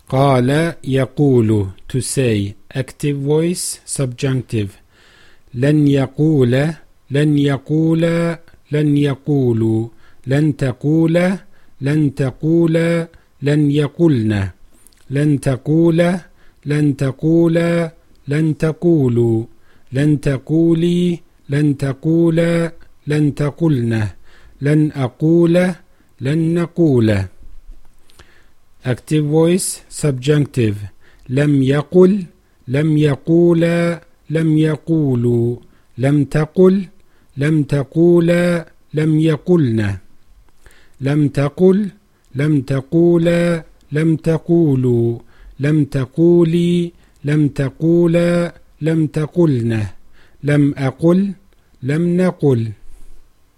قال يقول to say active voice subjunctive. لن يقول لن يقول لن يقولوا لن تقول لن تقول لن يقولن لن تقول لن تقول لن تقولوا لن تقولي لن تقول لن تقولن لن أقول لن نقول. Active voice subjunctive. لم يقل لم يقول لم يقولوا لم تقل لم تقول لم يقلن لم تقل لم تقول لم تقولوا لم تقولي لم تقول لم تقلن لم أقل لم نقل.